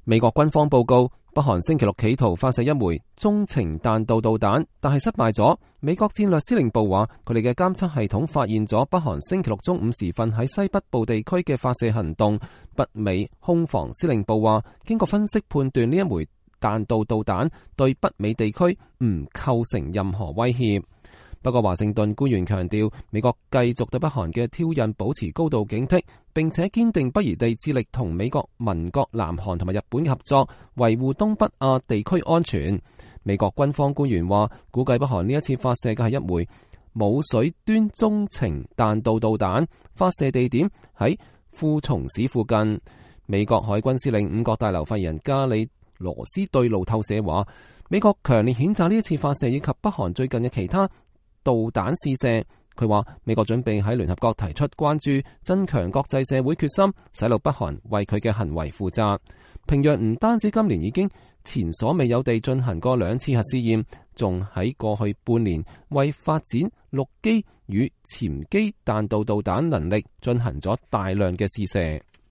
美國軍方報告，北韓星期六企圖發射一枚中程彈道導彈，但係失敗咗。美國戰略司令部話，佢哋嘅監測系統發現咗北韓星期六中午時分喺西北部地區嘅發射行動。北美空防司令部話，經過分析判斷，呢一枚彈道導彈對北美地區唔構成任何威脅。不過華盛頓官員強調，美國繼續對北韓嘅挑釁保持高度警惕，並且堅定不移地致力同美國盟國南韓同埋日本嘅合作，維護東北亞地區安全。美國軍方官員話，估計北韓呢一次發射嘅係一枚舞水端中程彈道導彈，發射地點喺庫松市附近。美國海軍司令五角大樓發言人加里羅斯對路透社話，美國強烈譴責呢一次發射以及北韓最近嘅其他導彈試射。佢話美國準備喺聯合國提出關注，增強國際社會決心，使到北韓為佢嘅行為負責。平壤唔單止今年已經前所未有地進行過2次核試驗，仲喺過去半年為發展陸基與潛基彈道導彈能力進行咗大量嘅試射。